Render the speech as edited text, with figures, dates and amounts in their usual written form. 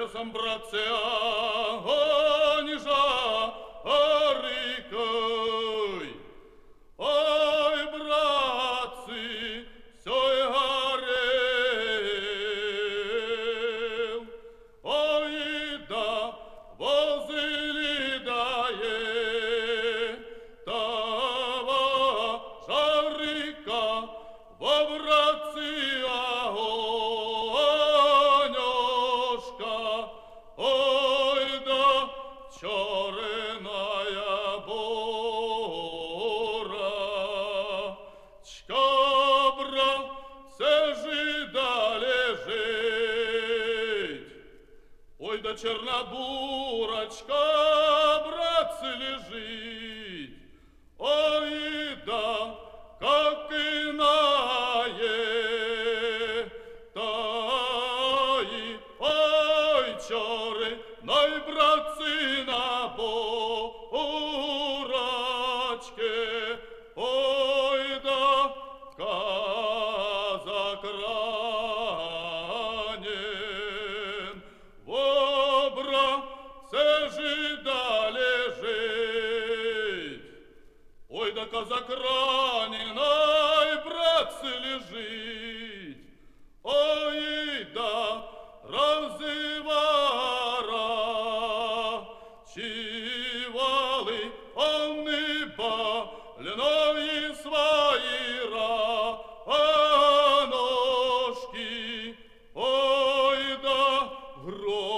сам братце, огонь жарикой. Ой, братцы, сёй горел, ой, да возили дае, того жарика во братцы огонёшка, ой, да черная бора, чкабра се жида лежить. Ой, да чернобурочка, братцы, лежит, ой, да как иная, таи, ой, чоры, най, братцы, на бурочке, ой, да казак ранен, во братце жида лежит. Ой, да казак ранен, ай, братцы, лежит, ой, да разывара, чивалы он и больной свои раношки, ой, да гром.